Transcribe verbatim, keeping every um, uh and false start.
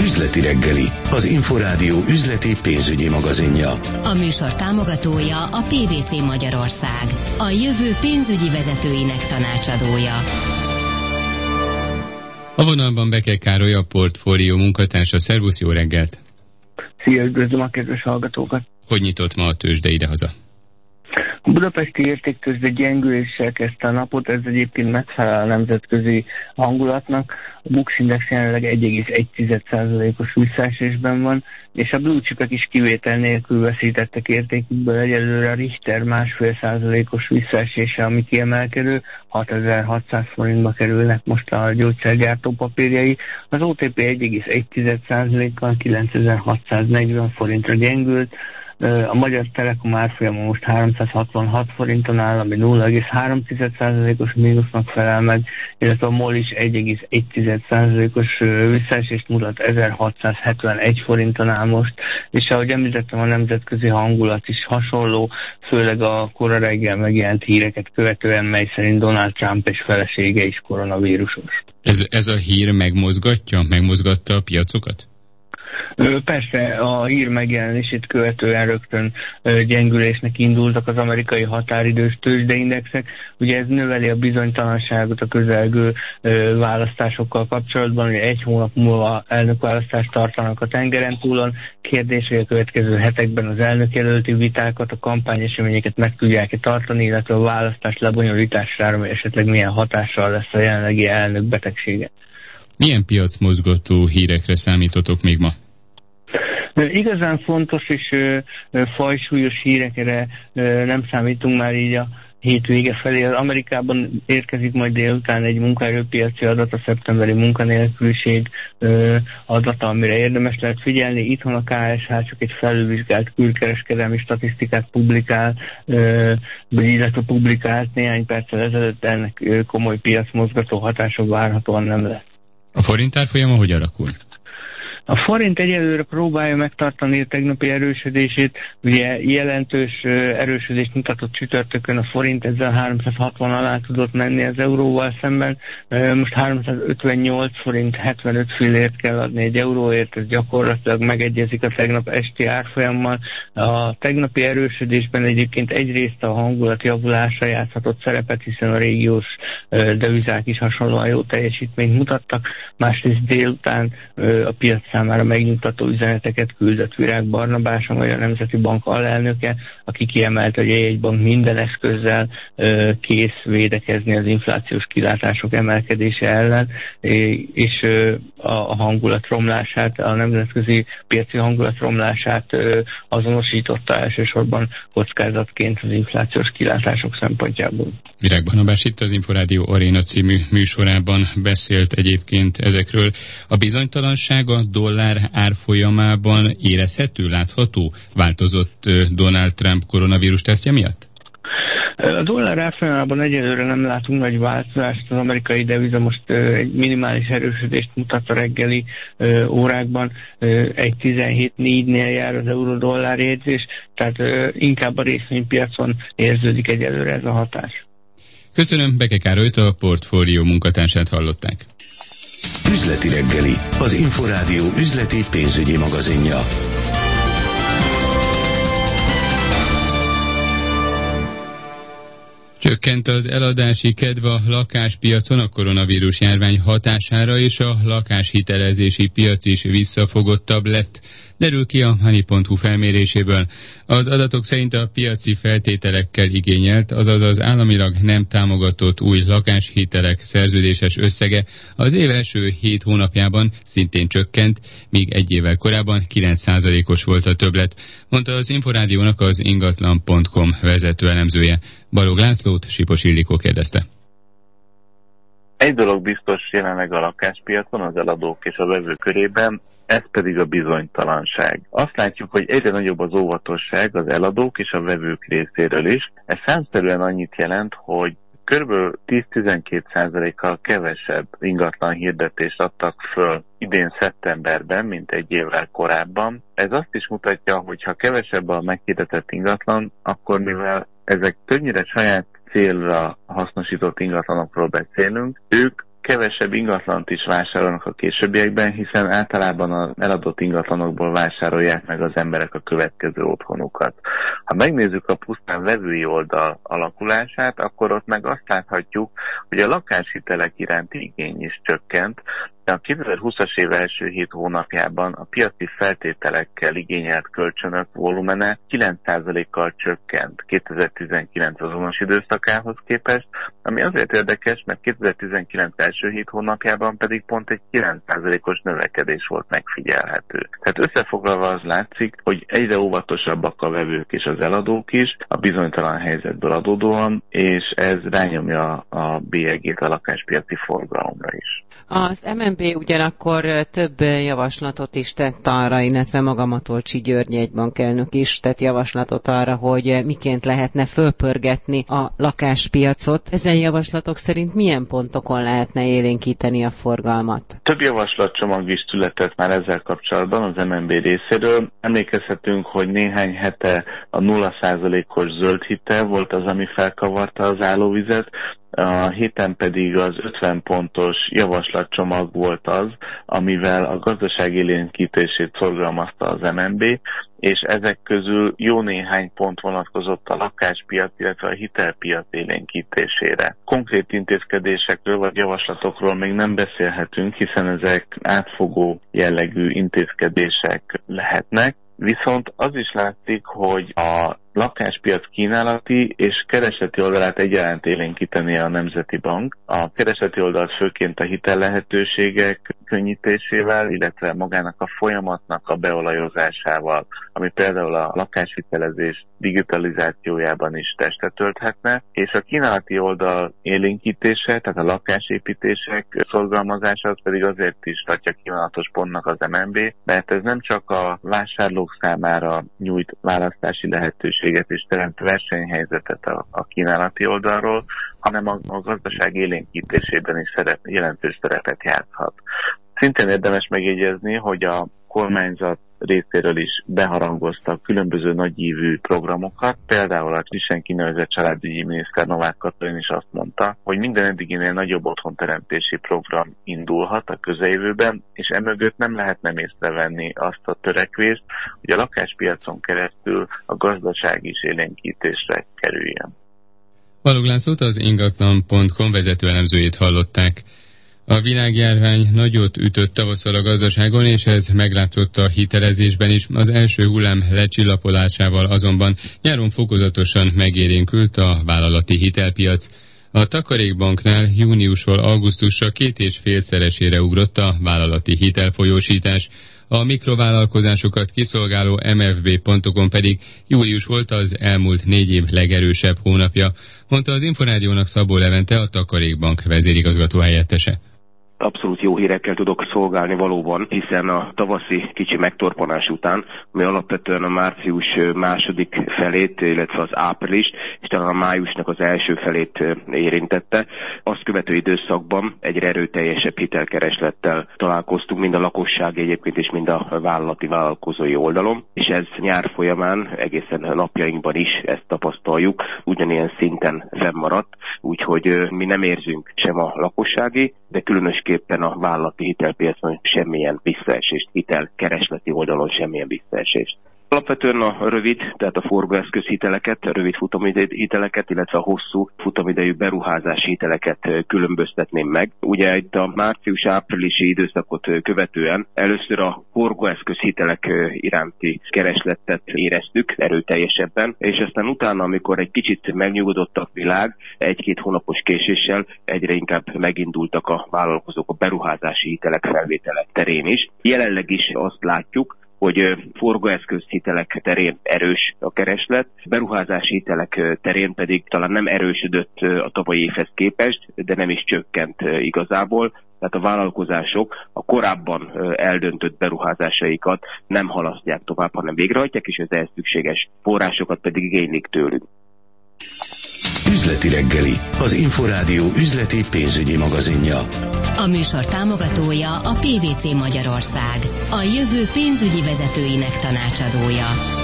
Üzleti reggeli, az Inforádió üzleti pénzügyi magazinja. A műsor támogatója a pé vé cé Magyarország, a jövő pénzügyi vezetőinek tanácsadója. A vonalban Beke Károly, a Portfólió munkatársa. Szervusz, jó reggelt! Szia, üdvözlöm a kedves hallgatókat! Hogy nyitott ma a tőzsde idehaza? A budapesti értéktőzsde gyengüléssel kezdte a napot, ez egyébként megfelel a nemzetközi hangulatnak. A Bux Index jelenleg egy egész egy százalékos visszaesésben van, és a blue chipek is kivétel nélkül veszítettek értékükből. Egyelőre a Richter másfél százalékos visszaesése, ami kiemelkedő, hatezer-hatszáz forintba kerülnek most a gyógyszergyártó papírjai. Az o té pé egy egész egy százalékkal kilencezer-hatszáznegyven forintra gyengült. A Magyar Telekom árfolyama most háromszázhatvanhat forinton áll, ami nulla egész három százalékos mínusznak felel meg, illetve a MOL is egy egész egy százalékos visszaesést mutat, ezerhatszázhetvenegy forinton áll most, és ahogy említettem, a nemzetközi hangulat is hasonló, főleg a kora reggel megjelent híreket követően, mely szerint Donald Trump és felesége is koronavírusos. Ez, ez a hír megmozgatja, megmozgatta a piacokat? Persze, a hír megjelenését követően rögtön gyengülésnek indultak az amerikai határidős tőzsdeindexek. Ugye ez növeli a bizonytalanságot a közelgő választásokkal kapcsolatban, hogy egy hónap múlva elnökválasztást tartanak a tengeren túlon. Kérdés, hogy a következő hetekben az elnökjelölti vitákat, a kampányeseményeket meg tudják-e tartani, illetve a választás lebonyolítására, vagy esetleg milyen hatással lesz a jelenlegi elnök betegsége. Milyen piacmozgató hírekre számítotok még ma? Igazán fontos és ö, ö, fajsúlyos hírekre ö, nem számítunk már így a hétvége felé. Az Amerikában érkezik majd délután egy munkaerőpiaci adat, a szeptemberi munkanélküliség ö, adata, amire érdemes lehet figyelni. Itthon a ká es há csak egy felülvizsgált külkereskedelmi statisztikát publikál, ö, illetve publikált néhány perccel ezelőtt, ennek ö, komoly piacmozgató hatása várhatóan nem lesz. A forint árfolyama hogy alakul? A forint egyelőre próbálja megtartani a tegnapi erősödését, ugye jelentős erősödést mutatott csütörtökön a forint, ezzel háromszázhatvan alá tudott menni az euróval szemben, most háromszázötvennyolc forint hetvenöt fillért kell adni egy euróért, ez gyakorlatilag megegyezik a tegnap esti árfolyammal. A tegnapi erősödésben egyébként egyrészt a hangulat javulása játszhatott szerepet, hiszen a régiós devizák is hasonlóan jó teljesítményt mutattak, másrészt délután a piac számára megnyugtató üzeneteket küldött Virág Barnabás, a Magyar Nemzeti Bank alelnöke, aki kiemelte, hogy a jegybank minden eszközzel ö, kész védekezni az inflációs kilátások emelkedése ellen, és ö, a hangulat romlását, a nemzetközi piaci hangulat romlását ö, azonosította elsősorban kockázatként az inflációs kilátások szempontjából. Virág Barnabás itt az Inforádió Aréna című műsorában beszélt egyébként ezekről. A bizonytalanság a dollár árfolyamában érezhető, látható? Változott Donald Trump koronavírus tesztje miatt? A dollár árfolyamában egyelőre nem látunk nagy változást, az amerikai deviza most uh, egy minimális erősödést mutat a reggeli uh, órákban, uh, egy tizenhét négynél jár az euró-dollár jegyzés, tehát uh, inkább a részvénypiacon érződik egyelőre ez a hatás. Köszönöm, Beke Károlyt, a Portfólió munkatársát hallották. Üzleti reggeli, az Inforádió üzleti pénzügyi magazinja. Csökkent az eladási kedv a lakáspiacon a koronavírus járvány hatására, és a lakáshitelezési piac is visszafogottabb lett, derül ki a Money pont hu felméréséből. Az adatok szerint a piaci feltételekkel igényelt, azaz az államilag nem támogatott új lakáshitelek szerződéses összege az év első hét hónapjában szintén csökkent, míg egy évvel korábban kilenc százalékos volt a többlet, mondta az Inforádiónak az ingatlan pont com vezető elemzője. Balogh Lászlót Sipos Ildikó kérdezte. Egy dolog biztos jelenleg a lakáspiacon, az eladók és a vevők körében, ez pedig a bizonytalanság. Azt látjuk, hogy egyre nagyobb az óvatosság az eladók és a vevők részéről is. Ez számszerűen annyit jelent, hogy kb. tíz-tizenkét százalékkal kevesebb ingatlan hirdetést adtak föl idén szeptemberben, mint egy évvel korábban. Ez azt is mutatja, hogy ha kevesebb a meghirdetett ingatlan, akkor mivel ezek többnyire saját célra hasznosított ingatlanokról beszélünk, ők kevesebb ingatlant is vásárolnak a későbbiekben, hiszen általában az eladott ingatlanokból vásárolják meg az emberek a következő otthonukat. Ha megnézzük a pusztán vevői oldal alakulását, akkor ott meg azt láthatjuk, hogy a lakáshitelek iránti igény is csökkent. A kétezer-húszas év első hét hónapjában a piaci feltételekkel igényelt kölcsönök volumene kilenc százalékkal csökkent kétezer-tizenkilenc azonos időszakához képest, ami azért érdekes, mert kétezer-tizenkilenc első hét hónapjában pedig pont egy kilenc százalékos növekedés volt megfigyelhető. Tehát összefoglalva az látszik, hogy egyre óvatosabbak a vevők és az eladók is a bizonytalan helyzetből adódóan, és ez rányomja a bélyegét a lakáspiaci forgalomra is. Az em en bé ugyanakkor több javaslatot is tett arra, illetve maga Matolcsy György jegybankelnök is tett javaslatot arra, hogy miként lehetne fölpörgetni a lakáspiacot. Ezen javaslatok szerint milyen pontokon lehetne élénkíteni a forgalmat? Több javaslatcsomag is született már ezzel kapcsolatban az em en bé részéről. Emlékezhetünk, hogy néhány hete a nulla százalékos zöld hitel volt az, ami felkavarta az állóvizet, a héten pedig az ötven pontos javaslatcsomag volt az, amivel a gazdaság élénkítését szorgalmazta az em en bé, és ezek közül jó néhány pont vonatkozott a lakáspiac, illetve a hitelpiac élénkítésére. Konkrét intézkedésekről vagy javaslatokról még nem beszélhetünk, hiszen ezek átfogó jellegű intézkedések lehetnek, viszont az is látszik, hogy a lakáspiac kínálati és keresleti oldalát egyaránt élénkíteni a Nemzeti Bank. A keresleti oldalt főként a hitellehetőségek könnyítésével, illetve magának a folyamatnak a beolajozásával, ami például a lakáshitelezés digitalizációjában is testet ölthetne, és a kínálati oldal élénkítése, tehát a lakásépítések szorgalmazása, az pedig azért is tartja kívánatos pontnak az em en bé, mert ez nem csak a vásárlók számára nyújt választási lehetőséget és teremt versenyhelyzetet a, a kínálati oldalról, hanem a, a gazdaság élénkítésében is szerep, jelentős szerepet játszhat. Szintén érdemes megjegyezni, hogy a kormányzat részéről is beharangoztak különböző nagyívű programokat. Például a frissen kinevezett családügyi miniszter Novák Katalin is azt mondta, hogy minden eddiginél nagyobb otthonteremtési program indulhat a közeljövőben, és emögött nem lehet nem észrevenni azt a törekvést, hogy a lakáspiacon keresztül a gazdaság is élénkítésre kerüljön. Balogh Lászlót, az ingatlan pont com vezető elemzőjét hallották. A világjárvány nagyot ütött tavasszal a gazdaságon, és ez meglátszott a hitelezésben is. Az első hullám lecsillapodásával azonban nyáron fokozatosan megélénkült a vállalati hitelpiac. A Takarékbanknál júniusról augusztusra két és félszeresére ugrott a vállalati hitelfolyósítás. A mikrovállalkozásokat kiszolgáló em ef bé pont com pedig július volt az elmúlt négy év legerősebb hónapja, mondta az Inforádiónak Szabó Levente, a Takarékbank vezérigazgató helyettese. Abszolút jó hírekkel tudok szolgálni valóban, hiszen a tavaszi kicsi megtorpanás után, ami alapvetően a március második felét, illetve az április, és talán a májusnak az első felét érintette, azt követő időszakban egyre erőteljesebb hitelkereslettel találkoztunk, mind a lakosság egyébként és mind a vállalati vállalkozói oldalon, és ez nyár folyamán egészen napjainkban is ezt tapasztaljuk, ugyanilyen szinten fennmaradt, úgyhogy mi nem érzünk sem a lakossági, de különösképpen a vállalati hitelpiacon semmilyen visszaesést, hitelkeresleti oldalon semmilyen visszaesést. Alapvetően a rövid, tehát a forgóeszköz hiteleket, a rövid futamidejű hiteleket, illetve a hosszú futamidejű beruházási hiteleket különböztetném meg. Ugye itt a március-áprilisi időszakot követően először a forgóeszköz hitelek iránti keresletet éreztük erőteljesebben, és aztán utána, amikor egy kicsit megnyugodott a világ, egy-két hónapos késéssel egyre inkább megindultak a vállalkozók a beruházási hitelek felvételek terén is. Jelenleg is azt látjuk, hogy forgóeszköz hitelek terén erős a kereslet, beruházási hitelek terén pedig talán nem erősödött a tavalyi évhez képest, de nem is csökkent igazából. Tehát a vállalkozások a korábban eldöntött beruházásaikat nem halasztják tovább, hanem végrehajtják, és az ehhez szükséges forrásokat pedig igénylik tőlük. Üzleti reggeli, az Inforádió üzleti pénzügyi magazinja. A műsor támogatója a pé vé cé Magyarország, a jövő pénzügyi vezetőinek tanácsadója.